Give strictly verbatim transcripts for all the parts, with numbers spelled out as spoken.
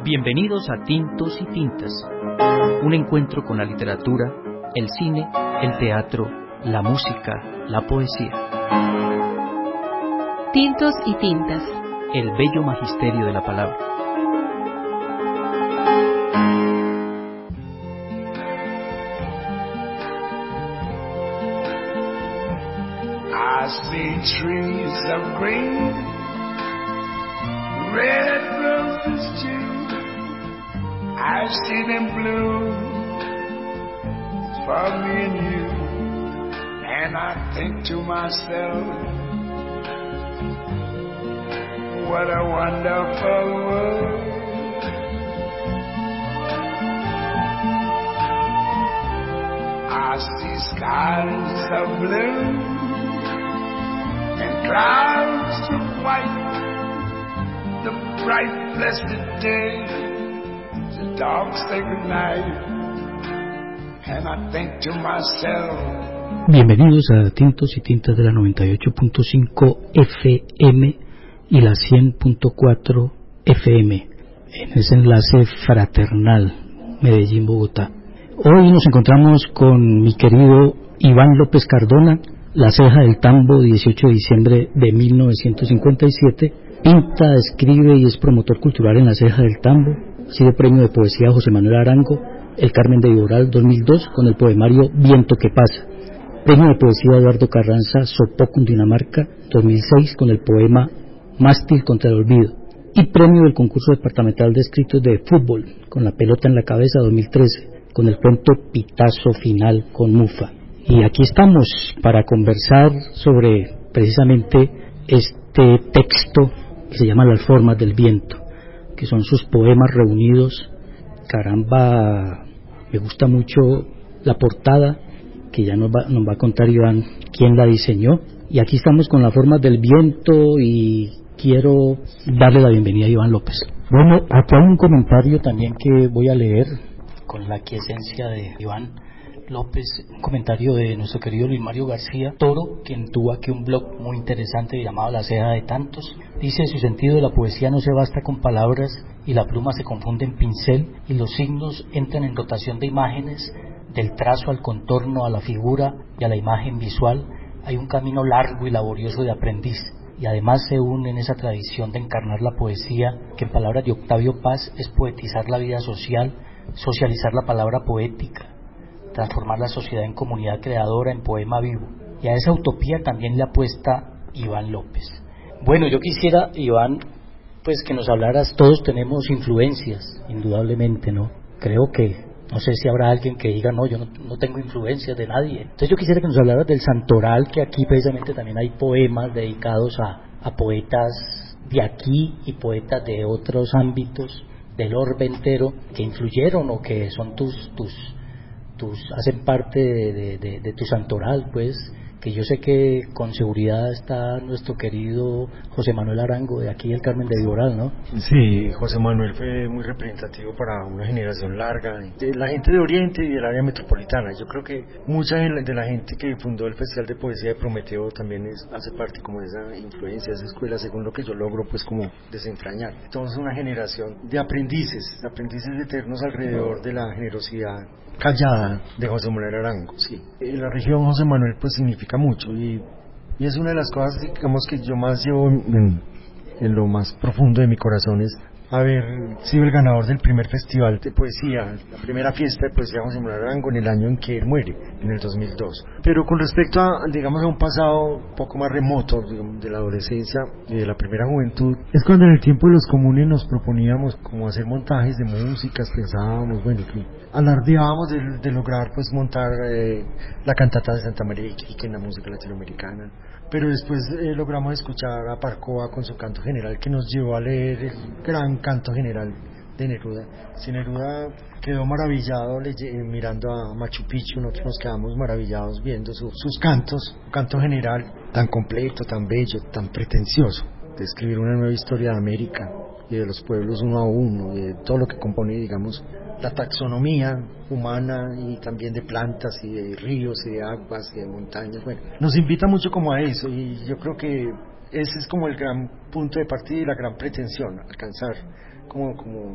Bienvenidos a Tintos y Tintas, un encuentro con la literatura, el cine, el teatro, la música, la poesía. Tintos y Tintas, el bello magisterio de la palabra. I see trees of green, red roses too. I see them bloom for me and you, and I think to myself, what a wonderful world. I see skies of blue and clouds of white, the bright blessed day, the dogs say goodnight, and I think to myself. Bienvenidos a Tintos y Tintas de la noventa y ocho punto cinco F M y la cien punto cuatro F M en ese enlace fraternal Medellín-Bogotá. Hoy nos encontramos con mi querido Iván López Cardona, La Ceja del Tambo, dieciocho de diciembre de mil novecientos cincuenta y siete. Pinta, escribe y es promotor cultural en La Ceja del Tambo. Sigue premio de poesía José Manuel Arango, El Carmen de Viboral dos mil dos con el poemario Viento que pasa. Premio de poesía Eduardo Carranza Sopó, Cundinamarca dos mil seis con el poema Mástil contra el olvido. Y premio del concurso departamental de escritos de fútbol con La pelota en la cabeza dos mil trece con el cuento Pitazo final con Mufa. Y aquí estamos para conversar sobre precisamente este texto que se llama Las formas del viento, que son sus poemas reunidos. Caramba, me gusta mucho la portada, que ya nos va, nos va a contar Iván quién la diseñó. Y aquí estamos con Las formas del viento y quiero darle la bienvenida a Iván López. Bueno, acá hay un comentario también que voy a leer con la quiesencia de Iván López, un comentario de nuestro querido Luis Mario García Toro, quien tuvo aquí un blog muy interesante llamado La Ceja de Tantos. Dice: su sentido de la poesía no se basta con palabras y la pluma se confunde en pincel y los signos entran en rotación de imágenes, del trazo al contorno, a la figura y a la imagen visual. Hay un camino largo y laborioso de aprendiz, y además se une en esa tradición de encarnar la poesía, que en palabras de Octavio Paz es poetizar la vida social, socializar la palabra poética, transformar la sociedad en comunidad creadora, en poema vivo. Y a esa utopía también le apuesta Iván López. Bueno, yo quisiera, Iván, pues que nos hablaras. Todos tenemos influencias, indudablemente, ¿no? Creo que, no sé si habrá alguien que diga, no, yo no, no tengo influencias de nadie. Entonces yo quisiera que nos hablaras del Santoral, que aquí precisamente también hay poemas dedicados a, a poetas de aquí y poetas de otros ámbitos del orbe entero, que influyeron o que son tus, tus, tus hacen parte de, de, de, de tu Santoral, pues, que yo sé que con seguridad está nuestro querido José Manuel Arango de aquí del Carmen de Viboral, ¿no? Sí, José Manuel fue muy representativo para una generación larga de la gente de Oriente y del área metropolitana. Yo creo que mucha de la, de la gente que fundó el Festival de Poesía de Prometeo también es, hace parte como de esa influencia, de esa escuela, según lo que yo logro pues como desentrañar. Entonces una generación de aprendices, de aprendices eternos alrededor de la generosidad callada de José Manuel Arango, sí. En la región José Manuel pues significa mucho y, y es una de las cosas, digamos, que yo más llevo en, en lo más profundo de mi corazón, es haber sido el ganador del primer festival de poesía, la primera fiesta de poesía José Manuel Arango en el año en que él muere, en el dos mil dos. Pero con respecto a, digamos, a un pasado un poco más remoto, digamos, de la adolescencia y de la primera juventud, es cuando en el tiempo de los comunes nos proponíamos como hacer montajes de músicas, pensábamos, bueno, que alardeábamos de, de lograr pues montar eh, la cantata de Santa María Iquique en la música latinoamericana. Pero después eh, logramos escuchar a Parcoa con su canto general, que nos llevó a leer el gran canto general de Neruda. Si Neruda quedó maravillado leye, mirando a Machu Picchu, nosotros nos quedamos maravillados viendo su, sus cantos, un canto general tan completo, tan bello, tan pretencioso, de escribir una nueva historia de América y de los pueblos uno a uno, y de todo lo que compone, digamos, la taxonomía humana y también de plantas y de ríos y de aguas y de montañas. Bueno, nos invita mucho como a eso, y yo creo que ese es como el gran punto de partida y la gran pretensión, alcanzar como, como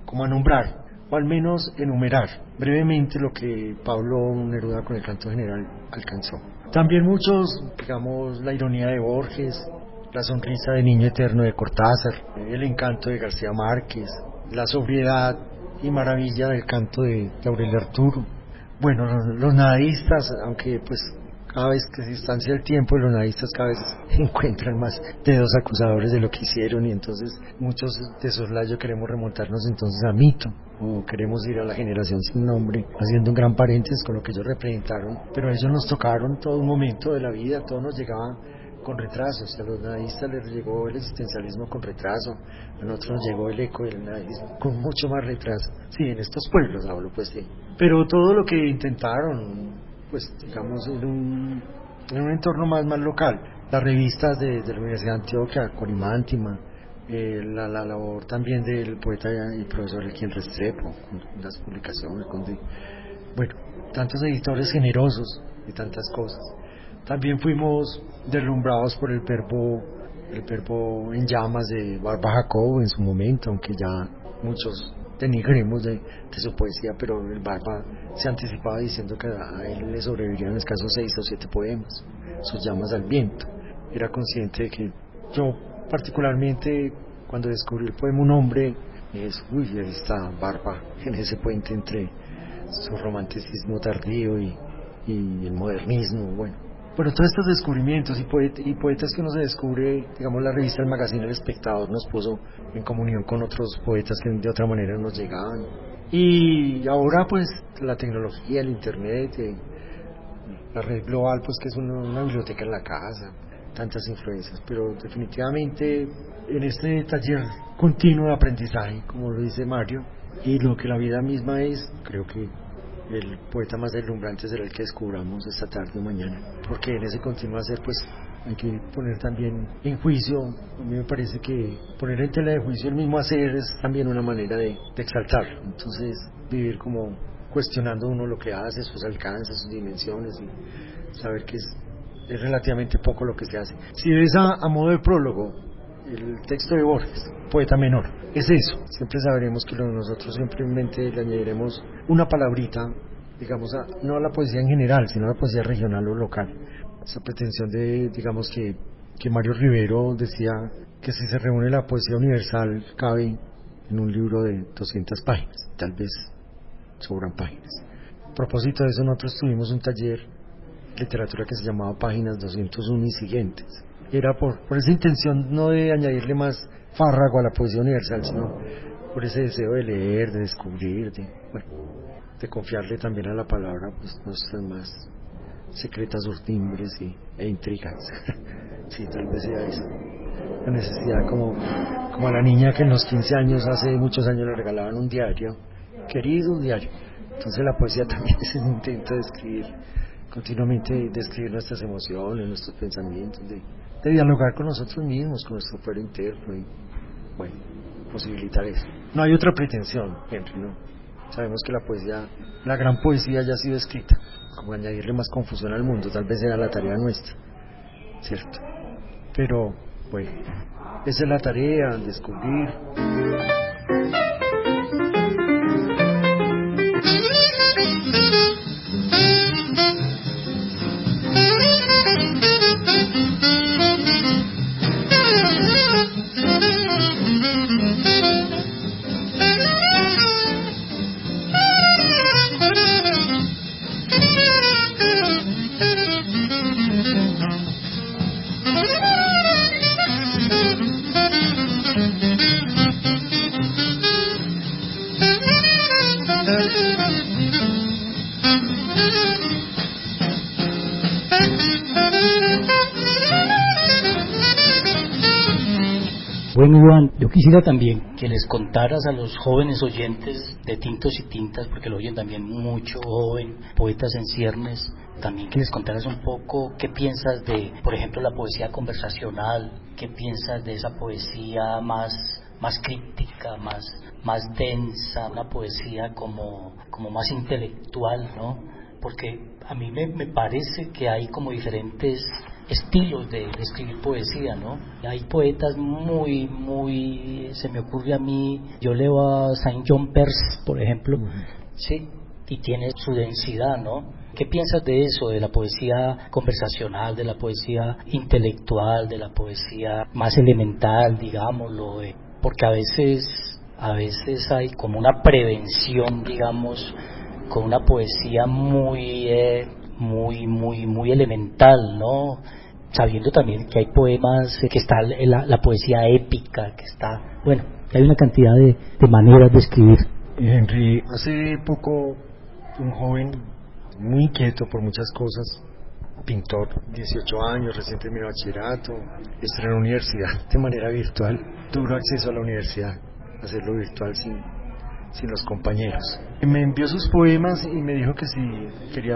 como a nombrar, o al menos enumerar brevemente lo que Pablo Neruda con el canto general alcanzó. También muchos, digamos, la ironía de Borges, la sonrisa de Niño Eterno de Cortázar, el encanto de García Márquez, la sobriedad y maravilla del canto de Aurelio Arturo. Bueno, los, los nadaístas, aunque pues cada vez que se distancia el tiempo, los nadaístas cada vez encuentran más dedos acusadores de lo que hicieron, y entonces muchos de soslayo queremos remontarnos entonces a Mito, o queremos ir a la generación sin nombre, haciendo un gran paréntesis con lo que ellos representaron, pero a ellos nos tocaron todo un momento de la vida, todo nos llegaba con retraso. O sea, a los nadaístas les llegó el existencialismo con retraso, a nosotros nos llegó el eco del nadaísmo con mucho más retraso. Sí, en estos pueblos hablo, pues sí. Pero todo lo que intentaron, pues digamos, en un, en un entorno más, más local, las revistas de, de la Universidad de Antioquia, Corimántima, eh, la, la labor también del poeta y profesor Elkin Restrepo, con las publicaciones, con de, bueno, tantos editores generosos y tantas cosas. También fuimos deslumbrados por el verbo, el verbo en llamas de Barba Jacobo en su momento, aunque ya muchos denigremos de, de su poesía, pero el Barba se anticipaba diciendo que a él le sobrevivirían escasos seis o siete poemas, sus llamas al viento. Era consciente de que yo particularmente, cuando descubrí el poema Un hombre, es, uy, ahí está Barba en ese puente entre su romanticismo tardío y, y el modernismo. Bueno, bueno, todos estos descubrimientos y, poet, y poetas que uno se descubre, digamos, la revista El Magazine El Espectador nos puso en comunión con otros poetas que de otra manera nos llegaban. Y ahora pues la tecnología, el internet, eh, la red global, pues que es una, una biblioteca en la casa, tantas influencias, pero definitivamente en este taller continuo de aprendizaje, como lo dice Mario, y lo que la vida misma es, creo que el poeta más deslumbrante será el que descubramos esta tarde o mañana, porque en ese continuo hacer pues hay que poner también en juicio. A mí me parece que poner en tela de juicio el mismo hacer es también una manera de, de exaltarlo, entonces vivir como cuestionando uno lo que hace, sus alcances, sus dimensiones, y saber que es, es relativamente poco lo que se hace. Si ves a, a modo de prólogo el texto de Borges, Poeta Menor, es eso. Siempre sabremos que nosotros simplemente le añadiremos una palabrita, digamos, a, no a la poesía en general, sino a la poesía regional o local. Esa pretensión de, digamos, que, que Mario Rivero decía que si se reúne la poesía universal cabe en un libro de doscientas páginas, tal vez sobran páginas. A propósito de eso, nosotros tuvimos un taller de literatura que se llamaba Páginas doscientos uno y siguientes. Era por, por esa intención no de añadirle más fárrago a la poesía universal, sino por ese deseo de leer, de descubrir, de, bueno, de confiarle también a la palabra pues nuestras más secretas urtimbres y, e intrigas. Sí, tal vez sea eso. La necesidad, como, como a la niña que en los quince años, hace muchos años, le regalaban un diario, querido diario. Entonces la poesía también es un intento de escribir continuamente, de escribir nuestras emociones, nuestros pensamientos, de, de dialogar con nosotros mismos, con nuestro fuero interno y, bueno, posibilitar eso. No hay otra pretensión, Henry, ¿no? Sabemos que la poesía, la gran poesía ya ha sido escrita, como añadirle más confusión al mundo, tal vez era la tarea nuestra, ¿cierto? Pero, bueno, esa es la tarea, descubrir. Bueno, Iván, yo quisiera también que les contaras a los jóvenes oyentes de Tintos y Tintas, porque lo oyen también mucho joven, poetas en ciernes, también que les contaras un poco qué piensas de, por ejemplo, la poesía conversacional, qué piensas de esa poesía más, más críptica, más, más densa, una poesía como, como más intelectual, ¿no? Porque a mí me, me parece que hay como diferentes estilos de, de escribir poesía, ¿no? Hay poetas muy, muy, se me ocurre a mí, yo leo a Saint John Perse, por ejemplo, uh-huh. sí, y tiene su densidad, ¿no? ¿Qué piensas de eso, de la poesía conversacional, de la poesía intelectual, de la poesía más elemental, digámoslo? Eh, porque a veces, a veces hay como una prevención, digamos, con una poesía muy, eh, muy, muy, muy elemental, ¿no? Sabiendo también que hay poemas, que está la, la poesía épica, que está, bueno, que hay una cantidad de, de maneras de escribir. Henry, hace poco un joven muy inquieto por muchas cosas, pintor, dieciocho años, recién terminó bachillerato, está en la universidad de manera virtual, tuvo acceso a la universidad, hacerlo virtual sin, sin los compañeros. Me envió sus poemas y me dijo que si quería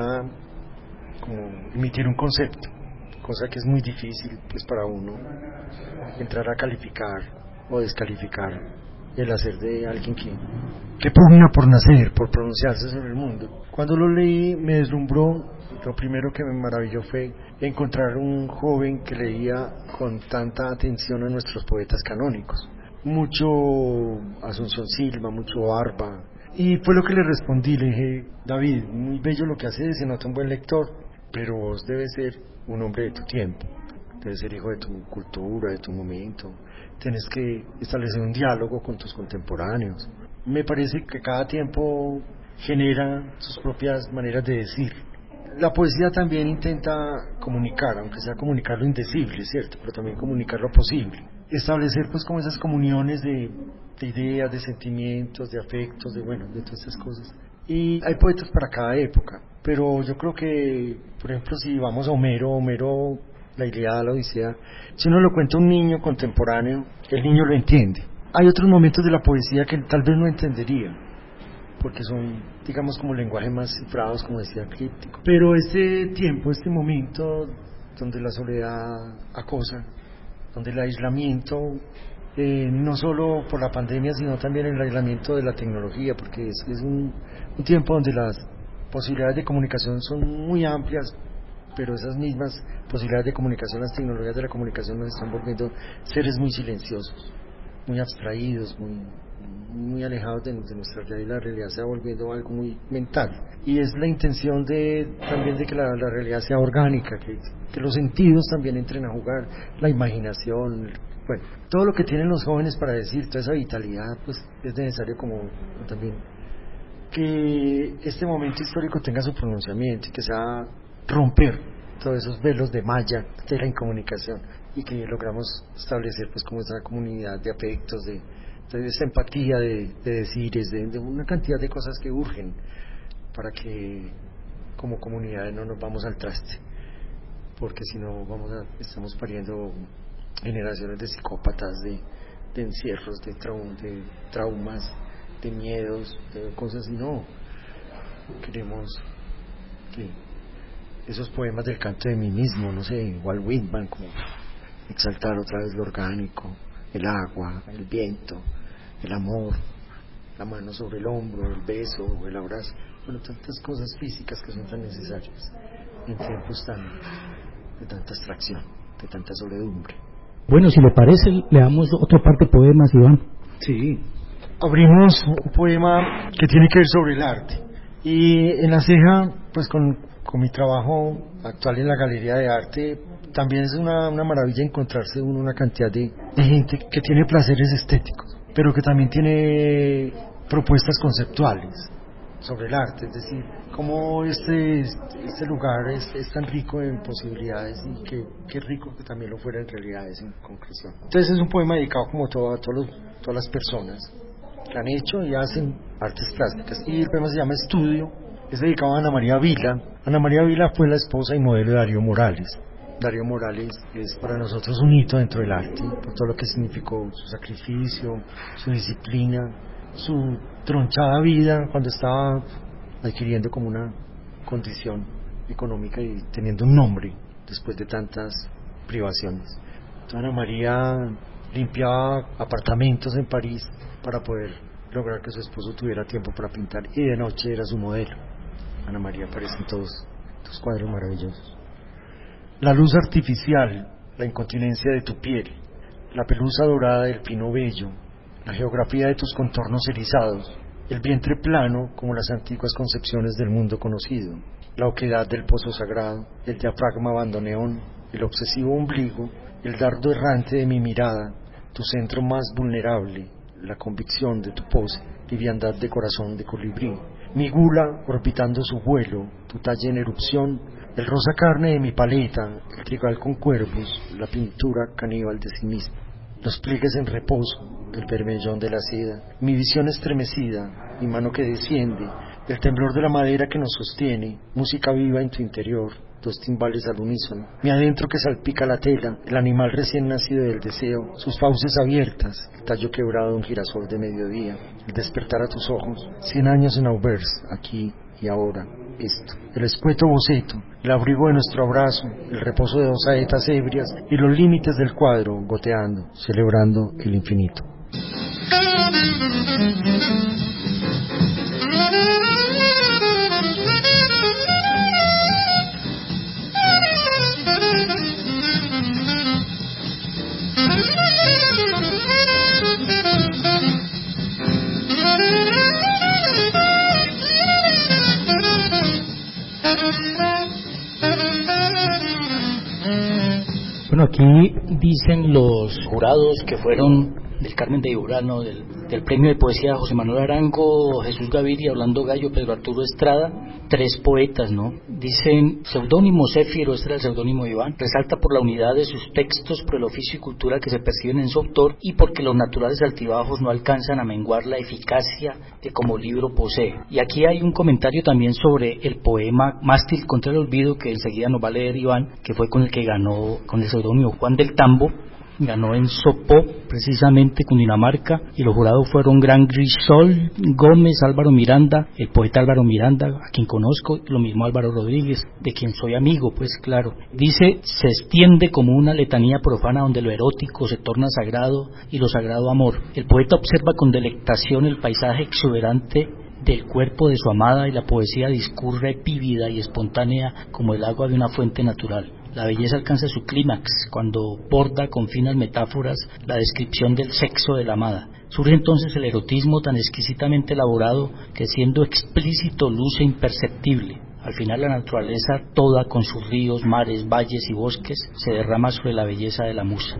como emitir un concepto, cosa que es muy difícil pues para uno entrar a calificar o descalificar el hacer de alguien que, que pugna por nacer, por pronunciarse sobre el mundo. Cuando lo leí me deslumbró, lo primero que me maravilló fue encontrar un joven que leía con tanta atención a nuestros poetas canónicos, mucho Asunción Silva, mucho Barba, y fue lo que le respondí, le dije, David, muy bello lo que haces, se nota un buen lector, pero vos debes ser un hombre de tu tiempo, debes ser hijo de tu cultura, de tu momento, tienes que establecer un diálogo con tus contemporáneos. Me parece que cada tiempo genera sus propias maneras de decir. La poesía también intenta comunicar, aunque sea comunicar lo indecible, ¿cierto? Pero también comunicar lo posible. Establecer pues como esas comuniones de, de ideas, de sentimientos, de afectos, de bueno, de todas esas cosas. Y hay poetas para cada época, pero yo creo que, por ejemplo, si vamos a Homero, Homero, la Ilíada, la Odisea, si uno lo cuenta a un niño contemporáneo, el niño lo entiende. Hay otros momentos de la poesía que tal vez no entendería, porque son, digamos, como lenguaje más cifrados, como decía, críptico. Pero este tiempo, este momento donde la soledad acosa, donde el aislamiento, eh, no solo por la pandemia, sino también el aislamiento de la tecnología, porque es, es un, un tiempo donde las posibilidades de comunicación son muy amplias, pero esas mismas posibilidades de comunicación, las tecnologías de la comunicación nos están volviendo seres muy silenciosos, muy abstraídos, muy, muy alejados de, de nuestra realidad. La realidad se va volviendo algo muy mental, y es la intención de también de que la, la realidad sea orgánica, que, que los sentidos también entren a jugar, la imaginación, bueno, todo lo que tienen los jóvenes para decir, toda esa vitalidad, pues es necesario como también que este momento histórico tenga su pronunciamiento y que sea romper todos esos velos de malla de la incomunicación, y que logramos establecer pues como esa comunidad de afectos, de, de esa empatía, de, de decires, de, de una cantidad de cosas que urgen para que como comunidad no nos vamos al traste, porque si no vamos a, estamos pariendo generaciones de psicópatas, de, de encierros, de, trau, de traumas, de miedos, de cosas, y no queremos que esos poemas del canto de mí mismo, no sé, Walt Whitman, como exaltar otra vez lo orgánico, el agua, el viento, el amor, la mano sobre el hombro, el beso, el abrazo, bueno, tantas cosas físicas que son tan necesarias en tiempos tan de tanta abstracción, de tanta soledumbre. Bueno, si le parece, le damos otra parte de poemas, Iván. Sí, abrimos un poema que tiene que ver sobre el arte, y en La Ceja, pues con con mi trabajo actual en la Galería de Arte, también es una, una maravilla encontrarse uno una cantidad de, de gente que tiene placeres estéticos, pero que también tiene propuestas conceptuales sobre el arte, es decir, cómo este, este lugar es, es tan rico en posibilidades, y que, que rico que también lo fuera en realidades, en concreción. Entonces es un poema dedicado como todo, a todos los, todas las personas que han hecho y hacen artes plásticas, y el poema se llama Estudio. Es dedicado a Ana María Vila. Ana María Vila fue la esposa y modelo de Darío Morales. Darío Morales es para nosotros un hito dentro del arte, por todo lo que significó su sacrificio, su disciplina, su tronchada vida cuando estaba adquiriendo como una condición económica y teniendo un nombre después de tantas privaciones. Entonces, Ana María limpiaba apartamentos en París para poder lograr que su esposo tuviera tiempo para pintar, y de noche era su modelo. Ana María aparece en todos estos cuadros maravillosos. La luz artificial, la incontinencia de tu piel, la pelusa dorada del pino bello, la geografía de tus contornos erizados, el vientre plano como las antiguas concepciones del mundo conocido, la oquedad del pozo sagrado, el diafragma bandoneón, el obsesivo ombligo, el dardo errante de mi mirada, tu centro más vulnerable, la convicción de tu pose, liviandad de corazón de colibrí, mi gula orbitando su vuelo, tu talle en erupción, el rosa carne de mi paleta, el trigal con cuervos, la pintura caníbal de sí misma, los pliegues en reposo, el vermellón de la seda, mi visión estremecida, mi mano que desciende, el temblor de la madera que nos sostiene, música viva en tu interior, dos timbales al unísono, mi adentro que salpica la tela, el animal recién nacido del deseo, sus fauces abiertas, el tallo quebrado de un girasol de mediodía, el despertar a tus ojos, cien años en Auvers, aquí y ahora, esto, el escueto boceto, el abrigo de nuestro abrazo, el reposo de dos saetas ebrias y los límites del cuadro goteando, celebrando el infinito. Bueno, aquí dicen los jurados que fueron del Carmen de Burano, del, del Premio de Poesía José Manuel Arango, Jesús Gaviria, Orlando Gallo, Pedro Arturo Estrada, tres poetas, ¿no? Dicen, seudónimo Céfiro, este era el seudónimo de Iván, resalta por la unidad de sus textos, por el oficio y cultura que se perciben en su autor y porque los naturales altibajos no alcanzan a menguar la eficacia que como libro posee. Y aquí hay un comentario también sobre el poema Mástil contra el olvido, que enseguida nos va a leer Iván, que fue con el que ganó, con el seudónimo Juan del Tambo, ganó en Sopó, precisamente Cundinamarca, y los jurados fueron Gran Grisol, Gómez, Álvaro Miranda, el poeta Álvaro Miranda, a quien conozco, lo mismo Álvaro Rodríguez, de quien soy amigo, pues claro. Dice, se extiende como una letanía profana donde lo erótico se torna sagrado y lo sagrado amor. El poeta observa con delectación el paisaje exuberante del cuerpo de su amada y la poesía discurre vívida y espontánea como el agua de una fuente natural. La belleza alcanza su clímax cuando borda con finas metáforas la descripción del sexo de la amada. Surge entonces el erotismo tan exquisitamente elaborado que siendo explícito luce imperceptible. Al final la naturaleza toda con sus ríos, mares, valles y bosques se derrama sobre la belleza de la musa.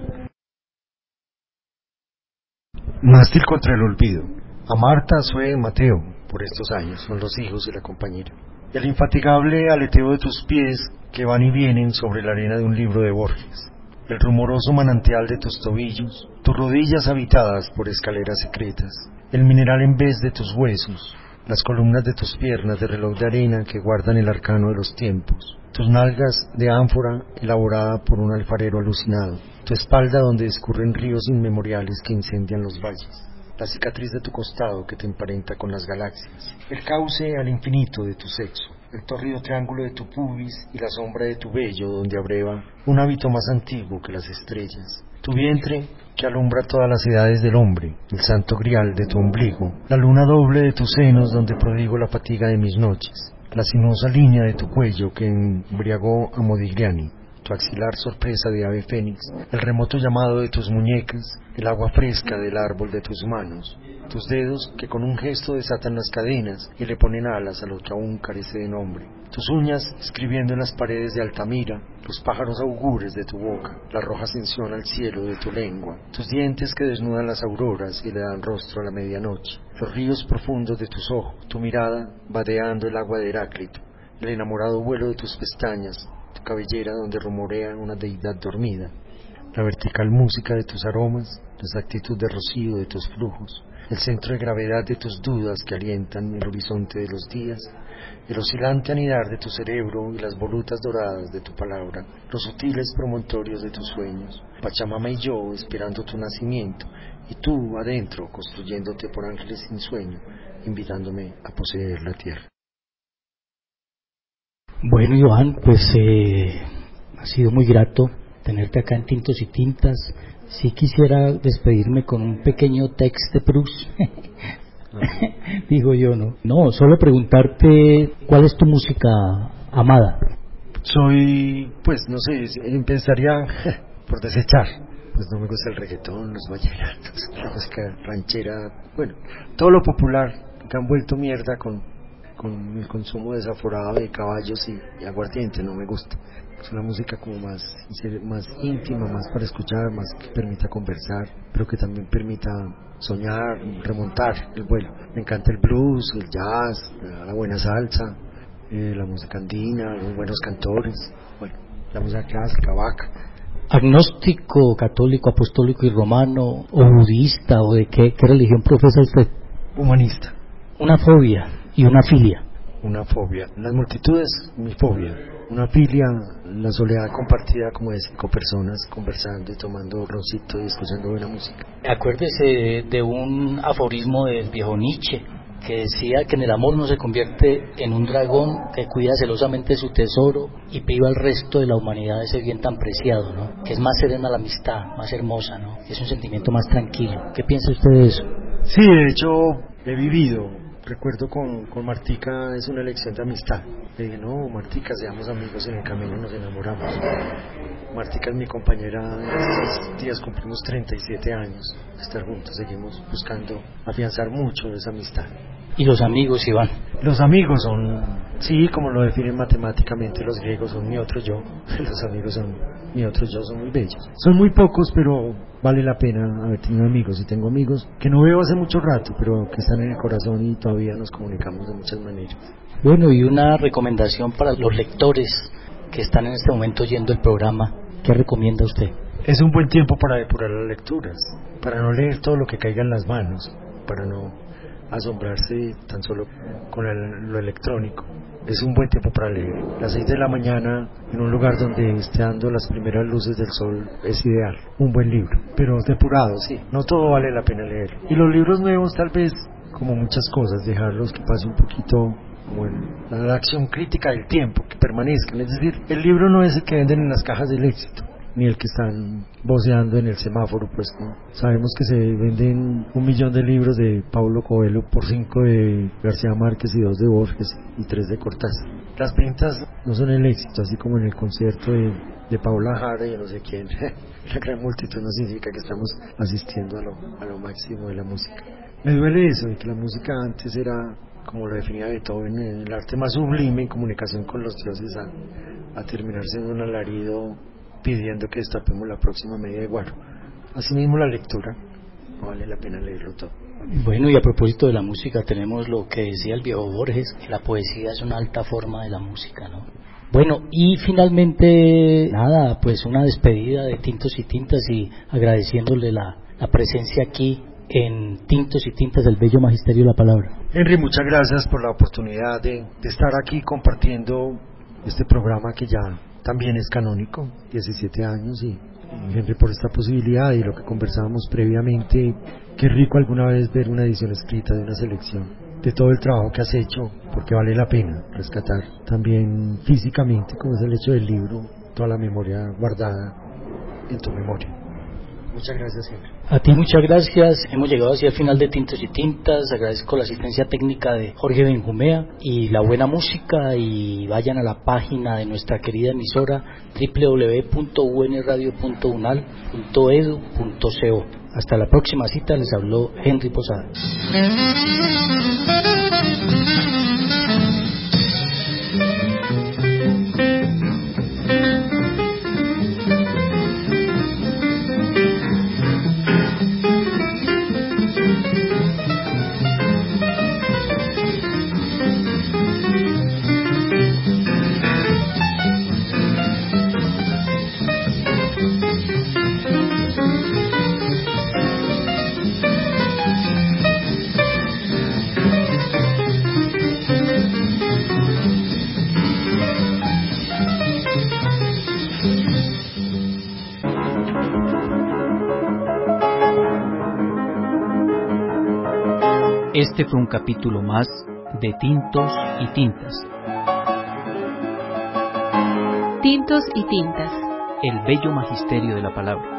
Mástil contra el olvido. A Marta, Sue y Mateo, por estos años, son los hijos de la compañera. El infatigable aleteo de tus pies que van y vienen sobre la arena de un libro de Borges, el rumoroso manantial de tus tobillos, tus rodillas habitadas por escaleras secretas, el mineral en vez de tus huesos, las columnas de tus piernas de reloj de arena que guardan el arcano de los tiempos, tus nalgas de ánfora elaborada por un alfarero alucinado, tu espalda donde escurren ríos inmemoriales que incendian los valles, la cicatriz de tu costado que te emparenta con las galaxias, el cauce al infinito de tu sexo, el tórrido triángulo de tu pubis y la sombra de tu vello donde abreva un hábito más antiguo que las estrellas, tu vientre que alumbra todas las edades del hombre, el santo grial de tu ombligo, la luna doble de tus senos donde prodigo la fatiga de mis noches, la sinuosa línea de tu cuello que embriagó a Modigliani, tu axilar sorpresa de ave fénix, el remoto llamado de tus muñecas, el agua fresca del árbol de tus manos, tus dedos que con un gesto desatan las cadenas y le ponen alas a lo que aún carece de nombre, tus uñas escribiendo en las paredes de Altamira, los pájaros augures de tu boca, la roja ascensión al cielo de tu lengua, tus dientes que desnudan las auroras y le dan rostro a la medianoche, los ríos profundos de tus ojos, tu mirada vadeando el agua de Heráclito, el enamorado vuelo de tus pestañas, tu cabellera donde rumorea una deidad dormida, la vertical música de tus aromas, la exactitud de rocío de tus flujos, el centro de gravedad de tus dudas que alientan el horizonte de los días, el oscilante anidar de tu cerebro y las volutas doradas de tu palabra, los sutiles promontorios de tus sueños, Pachamama y yo esperando tu nacimiento, y tú adentro construyéndote por ángeles sin sueño, invitándome a poseer la tierra. Bueno, Iván, pues eh, ha sido muy grato tenerte acá en Tintos y Tintas. Sí quisiera despedirme con un pequeño texto de Proust. Digo yo, ¿no? No, solo preguntarte cuál es tu música amada. Soy, pues no sé, empezaría por desechar. Pues no me gusta el reggaetón, los vallenatos, la música ranchera, bueno, todo lo popular que han vuelto mierda con, con el consumo desaforado de caballos y, y aguardiente, no me gusta. Es una música como más, más íntima, más para escuchar, más que permita conversar, pero que también permita soñar, remontar el vuelo. Me encanta el blues, el jazz, la buena salsa, eh, la música andina, los buenos cantores, bueno, la música clásica, Bach. ¿Agnóstico, católico, apostólico y romano, o budista, o de qué, qué religión profesa usted? Humanista. Una fobia y una filia. Una fobia. Las multitudes, mi fobia. Una filia, la soledad compartida como de cinco personas, conversando y tomando roncito y escuchando buena música. Acuérdese de un aforismo del viejo Nietzsche, que decía que en el amor no se convierte en un dragón que cuida celosamente su tesoro y priva al resto de la humanidad de ese bien tan preciado, ¿no? Que es más serena la amistad, más hermosa, ¿no? Es un sentimiento más tranquilo. ¿Qué piensa usted de eso? Sí, de hecho, he vivido. Recuerdo con, con Martica, es una elección de amistad. Le dije, no, Martica, seamos amigos, en el camino nos enamoramos. Martica es mi compañera, en estos días cumplimos treinta y siete años de estar juntos, seguimos buscando afianzar mucho esa amistad. ¿Y los amigos, Iván? Los amigos son, sí, como lo definen matemáticamente los griegos, son mi otro yo. Los amigos son mi otro yo, son muy bellos. Son muy pocos, pero vale la pena haber tenido amigos. Y tengo amigos que no veo hace mucho rato, pero que están en el corazón y todavía nos comunicamos de muchas maneras. Bueno, y una recomendación para los lectores que están en este momento oyendo el programa, ¿qué recomienda usted? Es un buen tiempo para depurar las lecturas, para no leer todo lo que caiga en las manos, para no asombrarse tan solo con el, lo electrónico. Es un buen tiempo para leer. Las seis de la mañana en un lugar donde esté dando las primeras luces del sol es ideal. Un buen libro, pero depurado, sí. No todo vale la pena leer. Y los libros nuevos tal vez, como muchas cosas, dejarlos que pase un poquito como en la acción crítica del tiempo, que permanezcan. Es decir, el libro no es el que venden en las cajas del éxito, ni el que están voceando en el semáforo, pues no. Sabemos que se venden un millón de libros de Paulo Coelho por cinco de García Márquez y dos de Borges y tres de Cortázar. Las ventas no son el éxito, así como en el concierto de, de Paula Jara y yo no sé quién. La gran multitud no significa que estamos asistiendo a lo, a lo máximo de la música. Me duele eso, de que la música antes era, como lo definía Beethoven, el arte más sublime en comunicación con los dioses, a, a terminar siendo un alarido pidiendo que destapemos la próxima medida de guaro. Asimismo la lectura, no vale la pena leerlo todo. Bueno, y a propósito de la música, tenemos lo que decía el viejo Borges, que la poesía es una alta forma de la música, ¿no? Bueno, y finalmente, nada, pues una despedida de Tintos y Tintas y agradeciéndole la, la presencia aquí en Tintos y Tintas del Bello Magisterio de la Palabra. Henry, muchas gracias por la oportunidad de, de estar aquí compartiendo este programa que ya también es canónico, diecisiete años, y, y Henry por esta posibilidad y lo que conversábamos previamente. Qué rico alguna vez ver una edición escrita de una selección, de todo el trabajo que has hecho, porque vale la pena rescatar también físicamente, como es el hecho del libro, toda la memoria guardada en tu memoria. Muchas gracias, Henry. A ti muchas gracias. Hemos llegado hacia el final de Tintos y Tintas. Agradezco la asistencia técnica de Jorge Benjumea y la buena música, y vayan a la página de nuestra querida emisora doble u doble u doble u punto u n radio punto unal punto e d u punto co. Hasta la próxima cita. Les habló Henry Posada. Este fue un capítulo más de Tintos y Tintas. Tintos y Tintas. El Bello Magisterio de la Palabra.